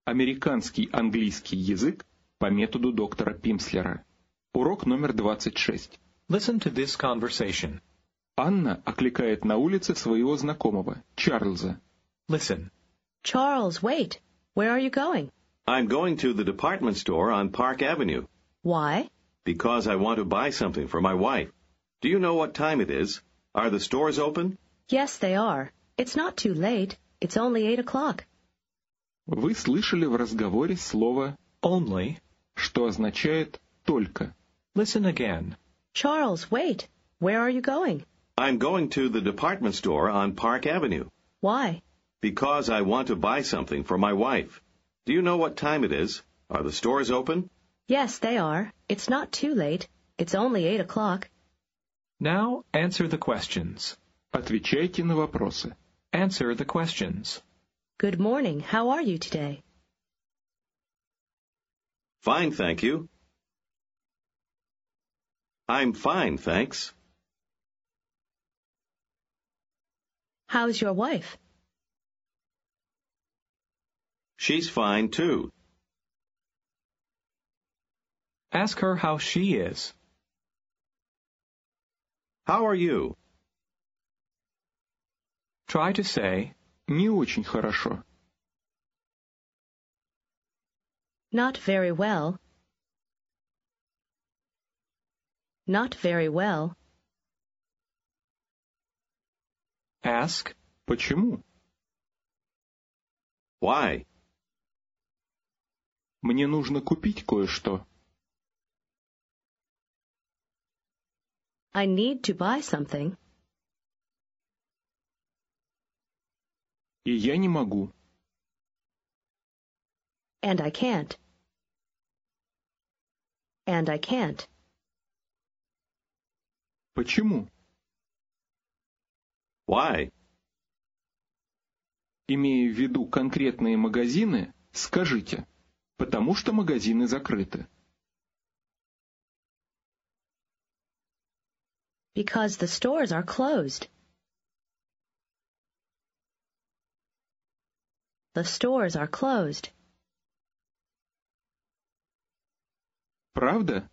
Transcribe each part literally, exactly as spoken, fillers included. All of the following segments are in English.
Американский английский язык по методу доктора Пимслера. Урок номер двадцать шесть. Listen to this conversation. Анна окликает на улице своего знакомого, Чарльза. Listen. Charles, wait. Where are you going? I'm going to the department store on Park Avenue. Why? Because I want to buy something for my wife. Do you know what time it is? Are the stores open? Yes, they are. It's not too late. It's only eight o'clock. Вы слышали в разговоре слово Only. что означает «только». Listen again. Charles, wait. Where are you going? I'm going to the department store on Park Avenue. Why? Because I want to buy something for my wife. Do you know what time it is? Are the stores open? Yes, they are. It's not too late. It's only eight o'clock. Now answer the questions. Отвечайте на вопросы. Answer the questions. Good morning. How are you today? Fine, thank you. I'm fine, thanks. How's your wife? She's fine, too. Ask her how she is. How are you? Try to say, Не очень хорошо. Not very well. Not very well. ask, Почему? Why? Мне нужно купить кое-что. I need to buy something. И я не могу. And I can't. And I can't. Почему? Why? Имея в виду конкретные магазины, скажите, потому что магазины закрыты. Because the stores are closed. The stores are closed. Правда?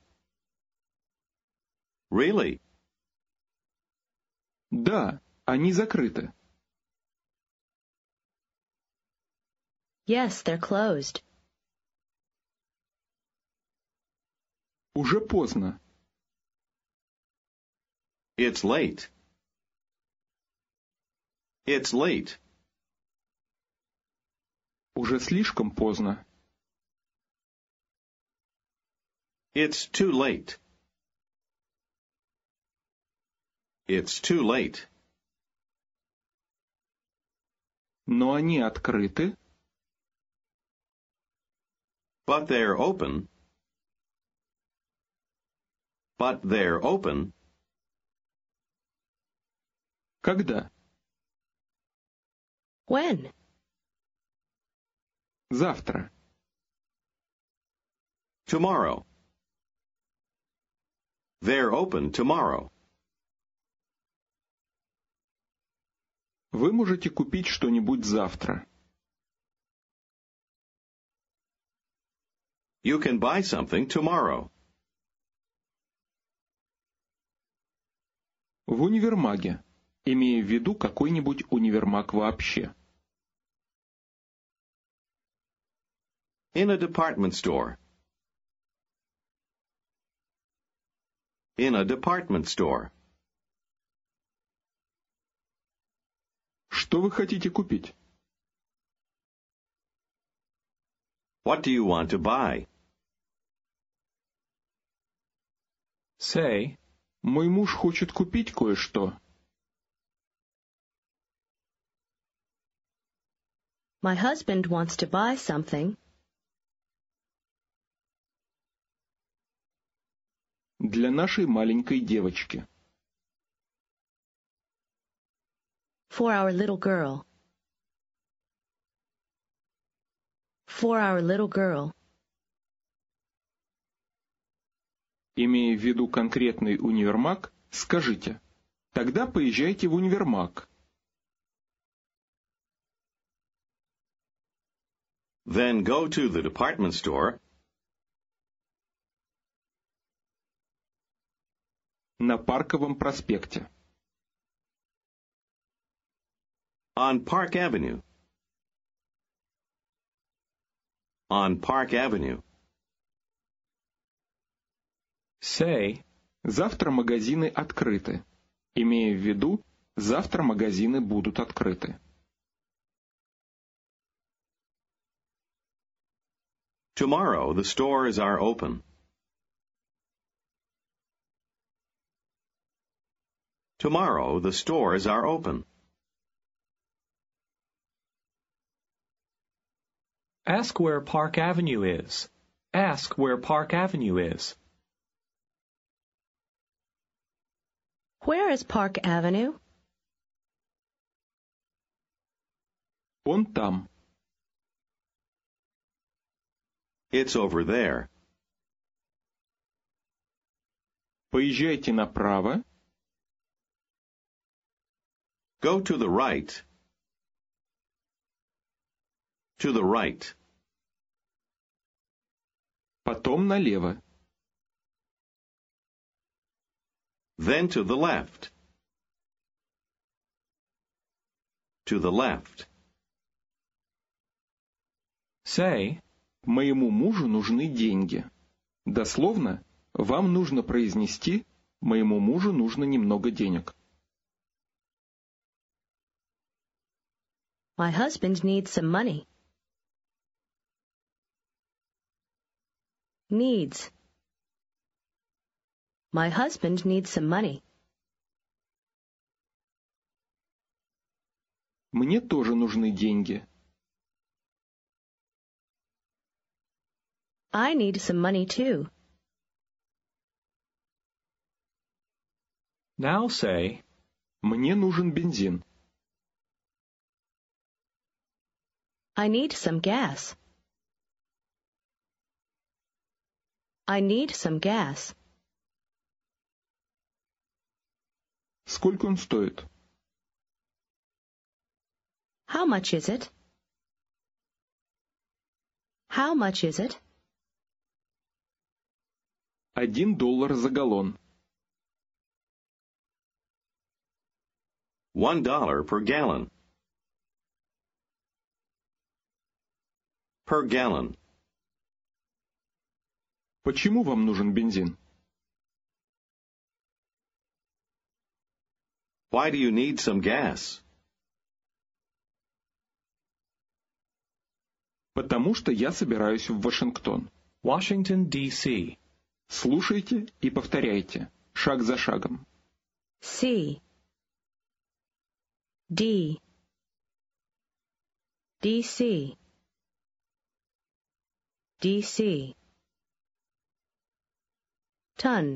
Really? Да, они закрыты. Yes, they're closed. Уже поздно. It's late. It's late. Уже слишком поздно. It's too late. It's too late. Но они открыты. But they're open. But they're open. Когда? When? Завтра. Tomorrow. They're open tomorrow. Вы можете купить что-нибудь завтра. You can buy something tomorrow. В универмаге, имея в виду какой-нибудь универмаг вообще. In a department store. In a department store. Что вы хотите купить? What do you want to buy? say, Мой муж хочет купить кое-что. My husband wants to buy something. Для нашей маленькой девочки. For our little girl. For our little girl. Имея в виду конкретный универмаг, скажите, тогда поезжайте в универмаг. Then go to the department store. На Парковом проспекте. On Park Avenue. On Park Avenue. Say, Завтра магазины открыты. Имея в виду, завтра магазины будут открыты. Tomorrow the stores are open. Tomorrow the stores are open. ask where Park Avenue is. Ask where Park Avenue is. Where is Park Avenue? Он там. It's over there. Поезжайте направо. Go to the right. To the right. Потом налево. Then to the left. To the left. Say, Моему мужу нужны деньги. Дословно, вам нужно произнести «Моему мужу нужно немного денег». My husband needs some money. Needs. My husband needs some money. Мне тоже нужны деньги. I need some money too. now say, Мне нужен бензин. I need some gas. I need some gas. Сколько он стоит? How much is it? How much is it? Один доллар за галлон. One dollar per gallon. Per gallon. Почему вам нужен бензин? Why do you need some gas? Потому что я собираюсь в Вашингтон. Washington, D C Слушайте и повторяйте, шаг за шагом. C. D. D C. D C. Ton.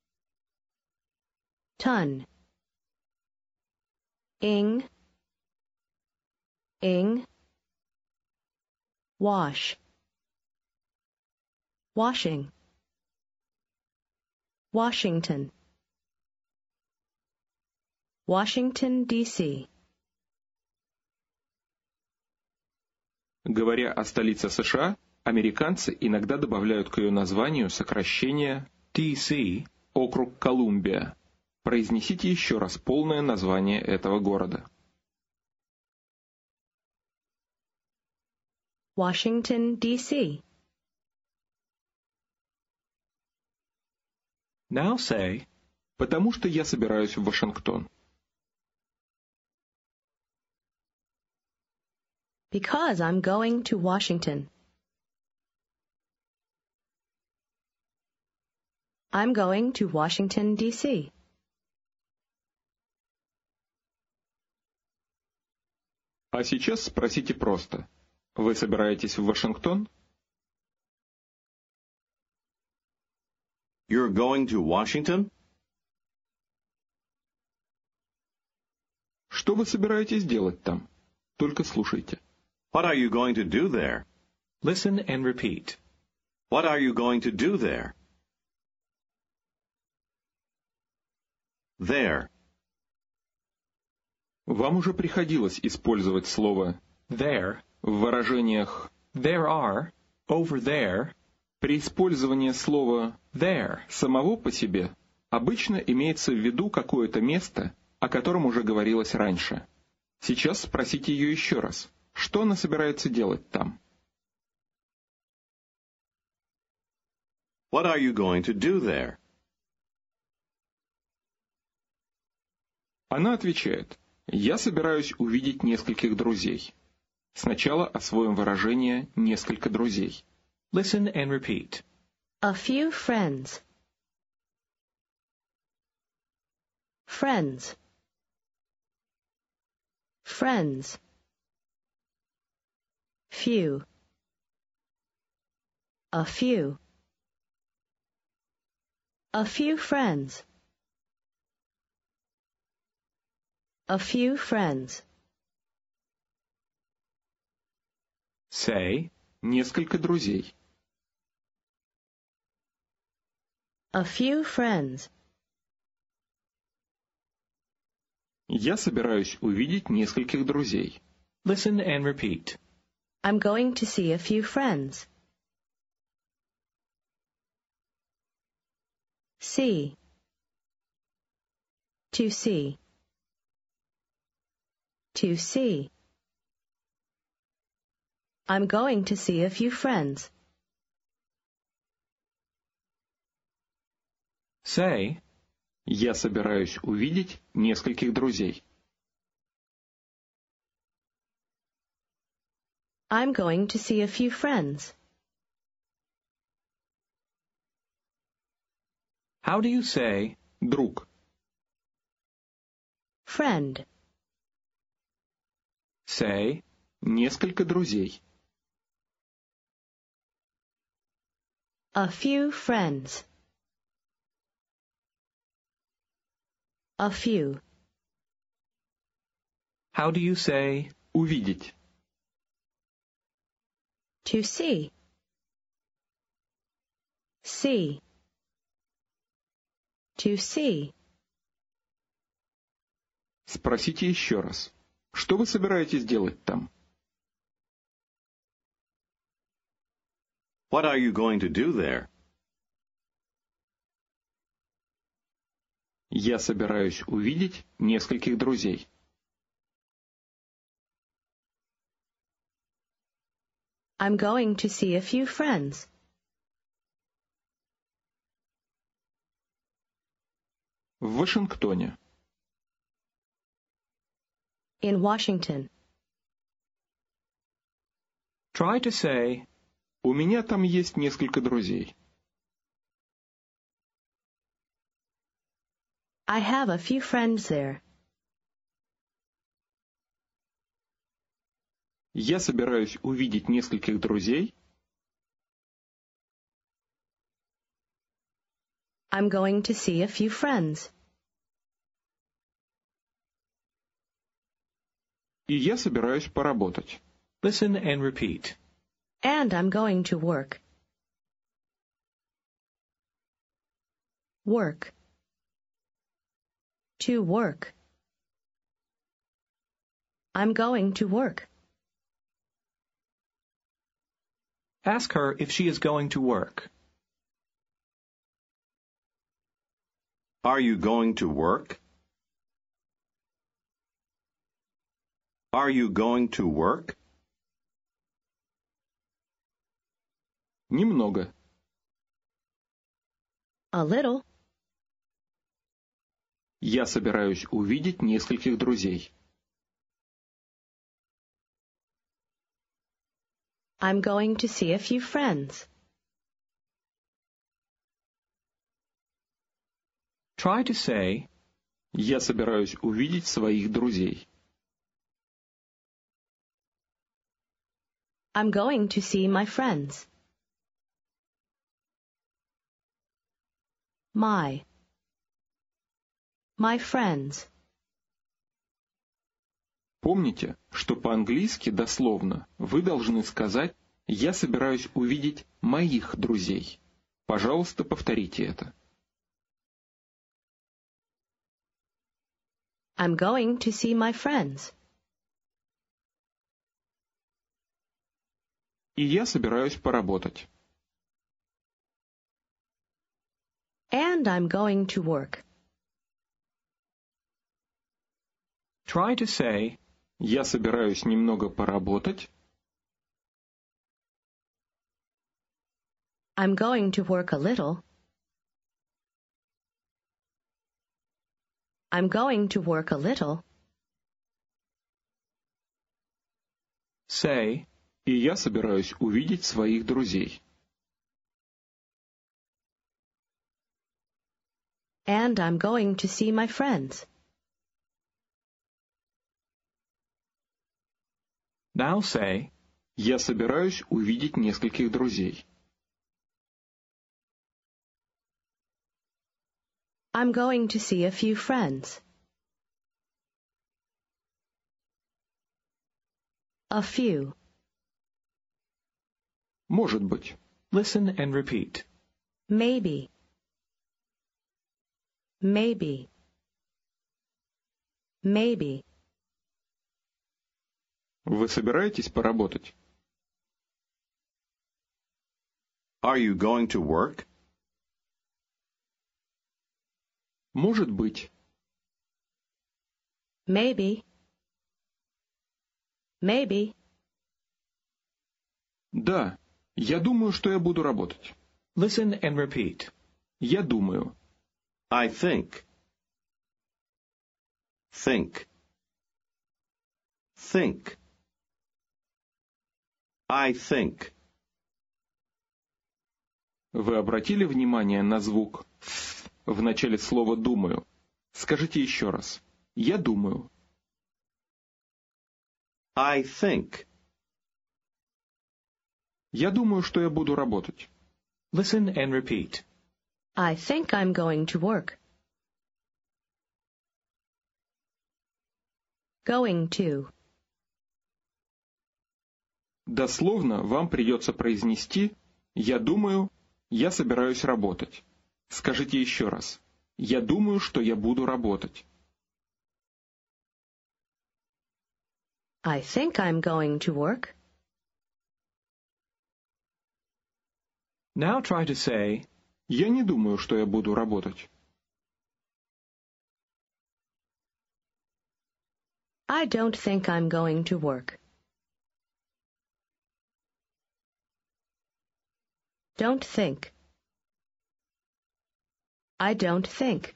Ton. Ing. Ing. Wash. Washing. Washington. Washington, D C Говоря о столице США, американцы иногда добавляют к ее названию сокращение D C округ Колумбия. Произнесите еще раз полное название этого города. Washington, D C now say, Потому что я собираюсь в Вашингтон. Because I'm going to Washington. I'm going to Washington, D C А сейчас спросите просто. Вы собираетесь в Вашингтон? You're going to Washington? Что вы собираетесь делать там? Только слушайте. What are you going to do there? listen and repeat. What are you going to do there? There. Вам уже приходилось использовать слово There, в выражениях There are, over there, При использовании слова there. самого по себе обычно имеется в виду какое-то место, о котором уже говорилось раньше. Сейчас спросите ее еще раз. Что она собирается делать там? What are you going to do there? Она отвечает: «Я собираюсь увидеть нескольких друзей». Сначала освоим выражение «несколько друзей». Listen and repeat. A few friends. Friends. Friends. Few. A few. A few friends. A few friends. Say, Несколько друзей. A few friends. Я собираюсь увидеть нескольких друзей. listen and repeat. I'm going to see a few friends. See. To see. To see. I'm going to see a few friends. Say, Я собираюсь увидеть нескольких друзей. I'm going to see a few friends. how do you say Друг. Friend. say, Несколько друзей. A few friends. A few. how do you say Увидеть. To see. See. To see. Спросите еще раз. Что вы собираетесь делать там? What are you going to do there? Я собираюсь увидеть нескольких друзей. I'm going to see a few friends. В Вашингтоне. In Washington. try to say У меня там есть несколько друзей. I have a few friends there. Я собираюсь увидеть нескольких друзей. I'm going to see a few friends. И я собираюсь поработать. listen and repeat. And I'm going to work. Work. To work. I'm going to work. Ask her if she is going to work. Are you going to work? Are you going to work? Немного. A little. Я собираюсь увидеть нескольких друзей. I'm going to see a few friends. Try to say, Я собираюсь увидеть своих друзей. I'm going to see my friends. My. My friends. Помните, что по-английски дословно вы должны сказать «Я собираюсь увидеть моих друзей». Пожалуйста, повторите это. I'm going to see my friends. И я собираюсь поработать. And I'm going to work. Try to say, Я собираюсь немного поработать. I'm going to work a little. I'm going to work a little. say, И я собираюсь увидеть своих друзей. And I'm going to see my friends. now say, Я собираюсь увидеть нескольких друзей. I'm going to see a few friends. A few. Может быть. listen and repeat. Maybe. Maybe. Maybe. Вы собираетесь поработать? Are you going to work? Может быть. Maybe. Maybe. Да, я думаю, что я буду работать. Listen and repeat. Я думаю. I think. Think. Think. I think. Вы обратили внимание на звук «ф» в начале слова «думаю»? Скажите еще раз. Я думаю. I think. Я думаю, что я буду работать. Listen and repeat. I think I'm going to work. Going to. Дословно вам придется произнести «я думаю», «я собираюсь работать». Скажите еще раз. Я думаю, что я буду работать. I think I'm going to work. Now try to say, Я не думаю, что я буду работать. I don't think I'm going to work. Don't think. I don't think.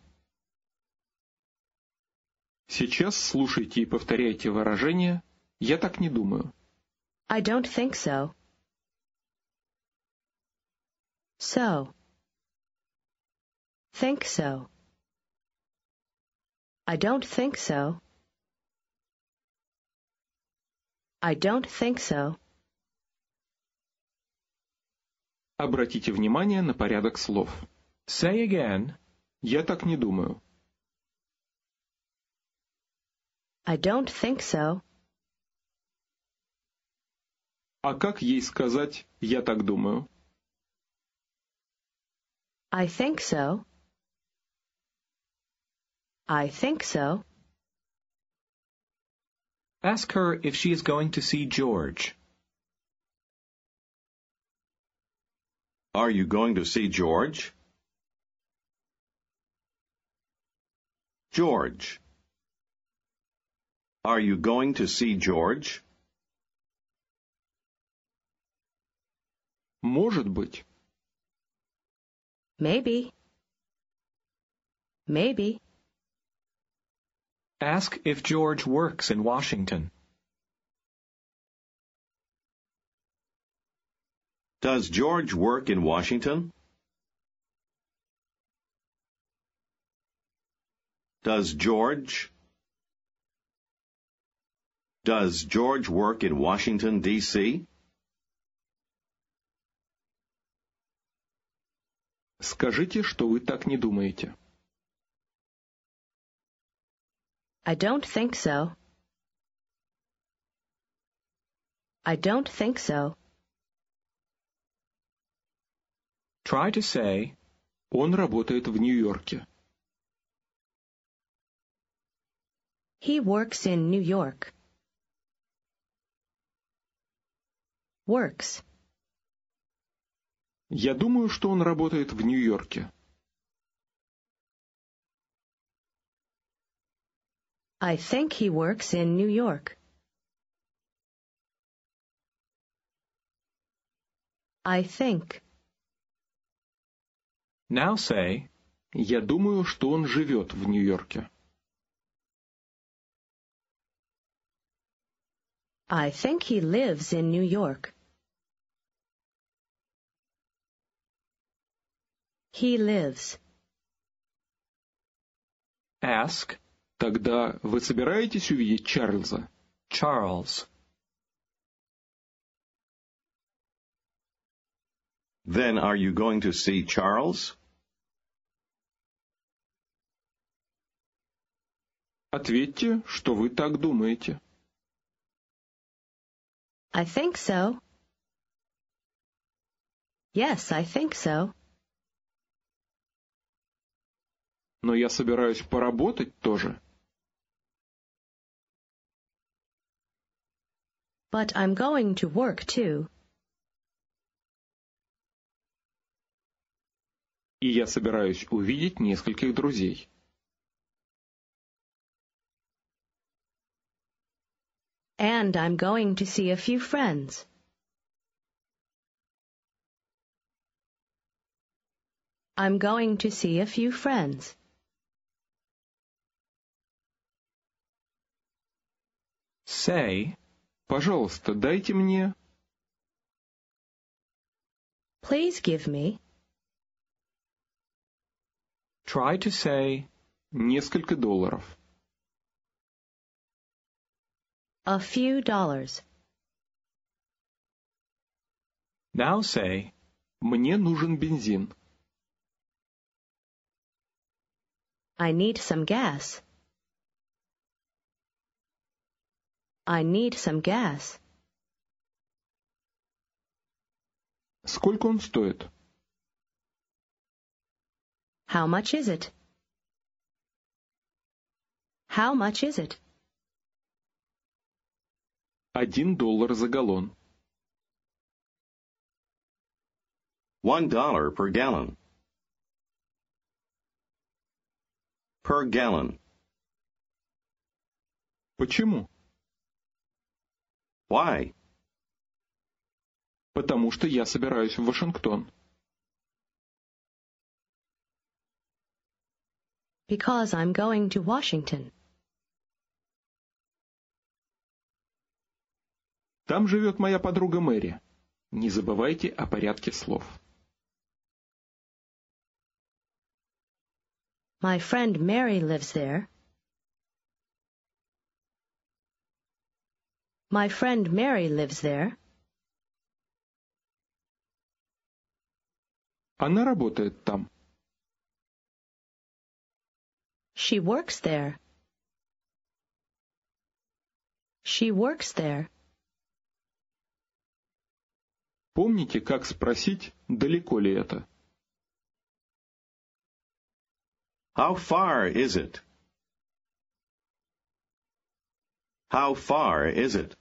Сейчас слушайте и повторяйте выражение «я так не думаю». I don't think so. So. Think so. I don't think so. I don't think so. Обратите внимание на порядок слов. say again, Я так не думаю. I don't think so. А как ей сказать «я так думаю»? I think so. I think so. ask her if she is going to see George. Are you going to see George? George. Are you going to see George? Может быть. Maybe. Maybe. Ask if George works in Washington. Does George work in Washington? Does George? Does George work in Washington, D C? Скажите, что вы так не думаете. I don't think so. I don't think so. Try to say, Он работает в Нью-Йорке. He works in New York. Works. Я думаю, что он работает в Нью-Йорке. I think he works in New York. I think. Now say, Я думаю, что он живет в Нью-Йорке. I think he lives in New York. He lives. ask, Тогда вы собираетесь увидеть Чарльза? Charles. Then are you going to see Charles? Ответьте, что вы так думаете. I think so. Yes, I think so. Но я собираюсь поработать тоже. But I'm going to work too. И я собираюсь увидеть нескольких друзей. And I'm going to see a few friends. I'm going to see a few friends. Say, Пожалуйста, дайте мне... Please give me try to say, несколько долларов. a few dollars. now say, Мне нужен бензин. I need some gas. I need some gas. Сколько он стоит? How much is it? How much is it? Один доллар за галлон. One dollar per gallon. Per gallon. Почему? Why? Потому что я собираюсь в Вашингтон. Because I'm going to Washington. Там живет моя подруга Мэри. Не забывайте о порядке слов. My friend Mary lives there. My friend Mary lives there. Она работает там. She works there. She works there. Помните, как спросить, далеко ли это? How far is it? How far is it?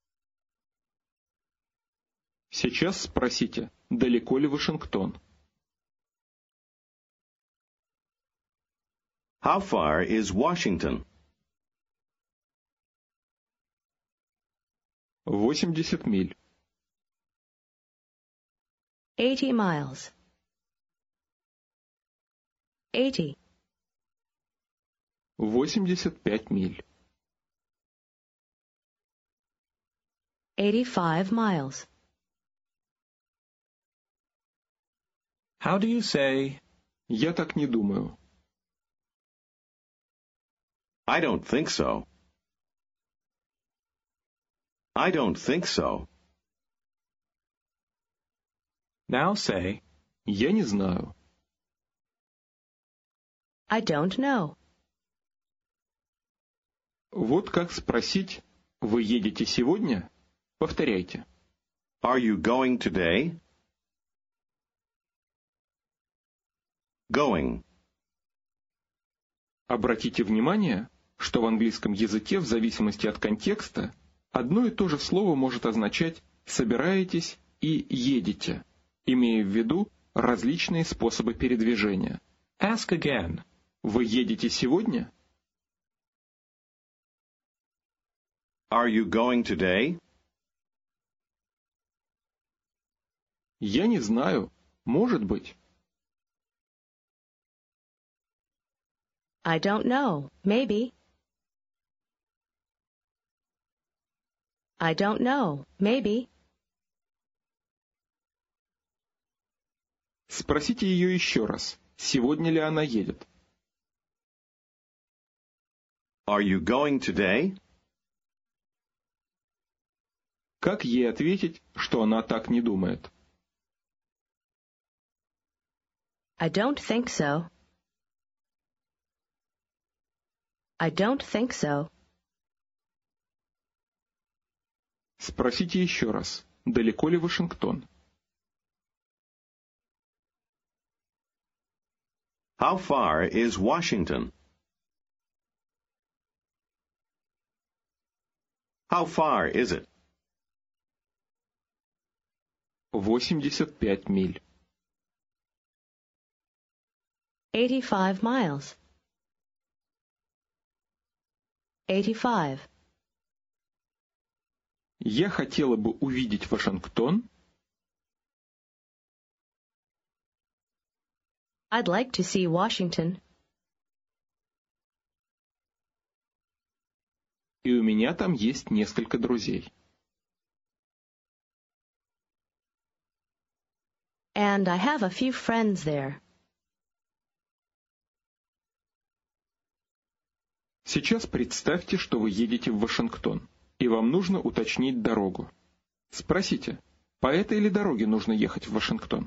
Сейчас спросите, далеко ли Вашингтон? How far is Washington? восемьдесят миль. Eighty miles. Eighty. восемьдесят пять миль. Eighty-five miles. how do you say, Я так не думаю. I don't think so. I don't think so. now say, Я не знаю. I don't know. Вот как спросить, вы едете сегодня? Повторяйте. Are you going today? Going. Обратите внимание, что в английском языке в зависимости от контекста одно и то же слово может означать собираетесь и едете, имея в виду различные способы передвижения. Ask again. Вы едете сегодня? Are you going today? Я не знаю. Может быть. I don't know. Maybe. I don't know. Maybe. Спросите ее еще раз, сегодня ли она едет. Are you going today? Как ей ответить, что она так не думает? I don't think so. I don't think so. Спросите еще раз, далеко ли Вашингтон? How far is Washington? How far is it? восемьдесят пять миль. Eighty-five miles. Eighty-five. Я хотела бы увидеть Вашингтон. I'd like to see Washington. И у меня там есть несколько друзей. And I have a few friends there. Сейчас представьте, что вы едете в Вашингтон, и вам нужно уточнить дорогу. Спросите, по этой ли дороге нужно ехать в Вашингтон?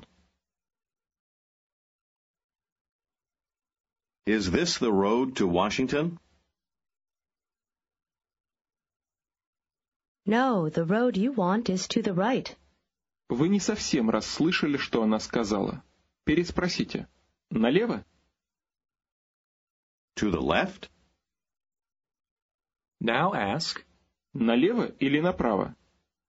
Is this the road to Washington? No, the road you want is to the right. Вы не совсем расслышали, что она сказала. Переспросите. Налево? To the left? Now ask, Налево или направо?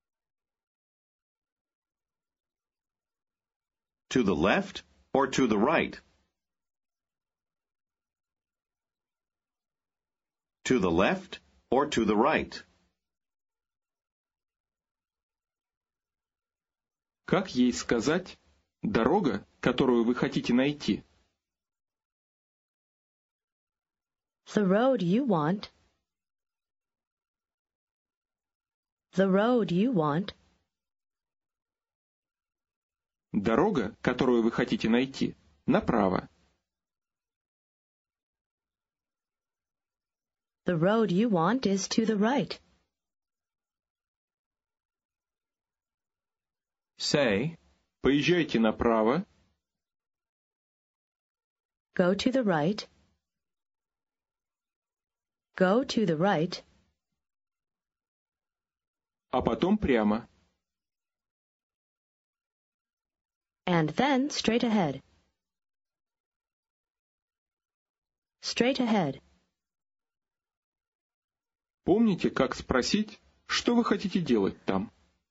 To the left or to the right? To the left or to the right? Как ей сказать «дорога, которую вы хотите найти»? The road you want. The road you want. Дорога, которую вы хотите найти, направо. The road you want is to the right. say, Поезжайте направо, Go to the right. Go to the right. а потом прямо. And then straight ahead. Straight ahead. Помните, как спросить, что вы хотите делать там?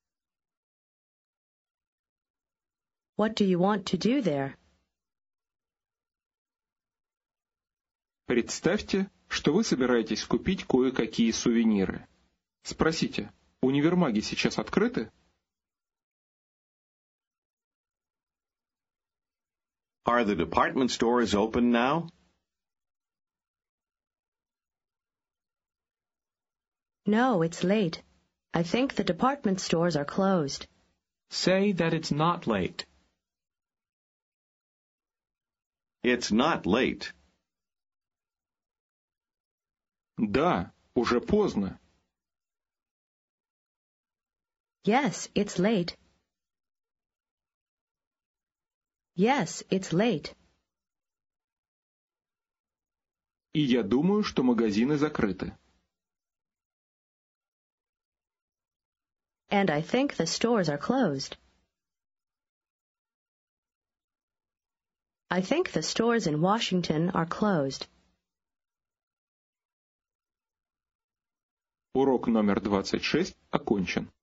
What do you want to do there? Представьте, что вы собираетесь купить кое-какие сувениры. Спросите, универмаги сейчас открыты? Are the department stores open now? No, it's late. I think the department stores are closed. say that it's not late. It's not late. Да, уже поздно. Yes, it's late. Yes, it's late. И я думаю, что магазины закрыты. And I think the stores are closed. I think the stores in Washington are closed. Урок номер двадцать шесть окончен.